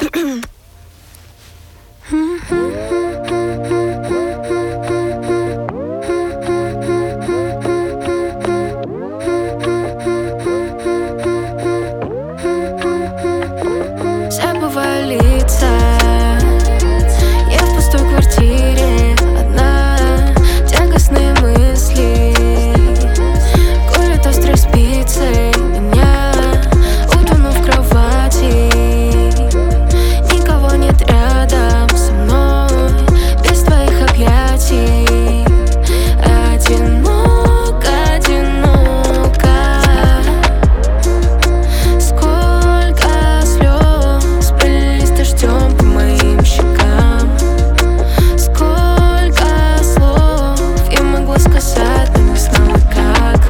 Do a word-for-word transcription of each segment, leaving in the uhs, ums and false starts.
Забываю лица, я в пустой квартире одна, тягостные мысли колют острой спицей меня, утону в кровати, никого нет рядом со мной, без твоих объятий. Одиноко, одиноко, сколько слез пролились дождем по моим щекам, сколько слов я могла сказать, но не знала как.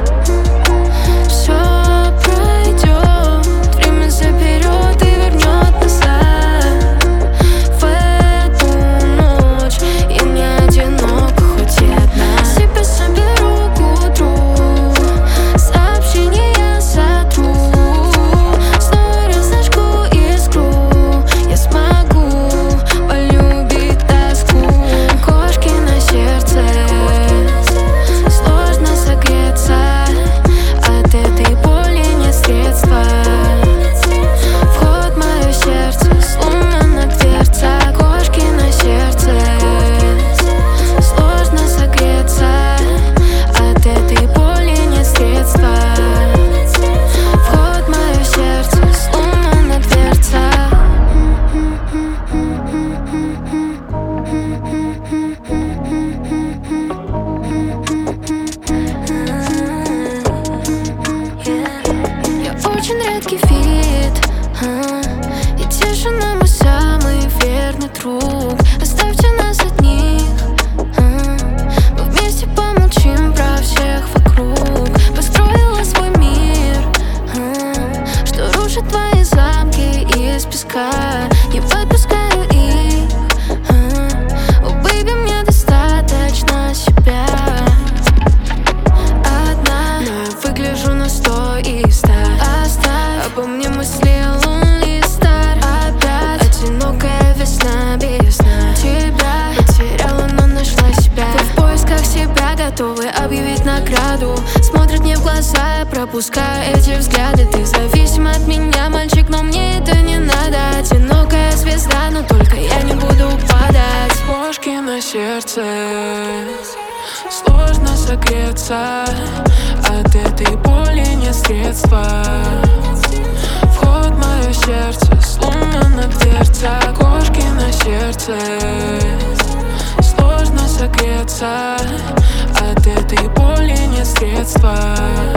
Все пройдет, время заберет и вернет назад. В эту ночь я не одинока, хоть и одна. Себя соберу к утру, сообщения я сотру, снова разожгу искру. Я смогу полюбить тоску. Кошки на сердце, сложно согреться, от этой боли нет средства. Вход в мое сердце, сломана дверца. Кошки на сердце, сложно согреться, от этой боли нет средства. Вход в мое сердце, сломана дверца. Я очень редкий вид, а, и тишина мой самый верный друг. Оставьте нас одних, а, мы вместе помолчим про всех вокруг. Построила свой мир, а, что рушит твои замки из песка. Не подпускаю их, а, о, бэйби, мне достаточно себя. Одна, но я выгляжу на сто и ста. Оставь обо мне мысли, lonely star. Опять одинокая весна без сна. Тебя потеряла, но нашла себя. Вы в поисках себя, готовы объявить награду. Смотрят мне в глаза, я пропускаю эти взгляды. Ты зависим от меня, мальчик, но мне это не надо. Одинокая звезда, но только я не буду падать. Ложки на сердце, сложно согреться, от этой боли нет средства. Вход в мое сердце, сломана дверца. Кошки на сердце, сложно согреться, от этой боли нет средства.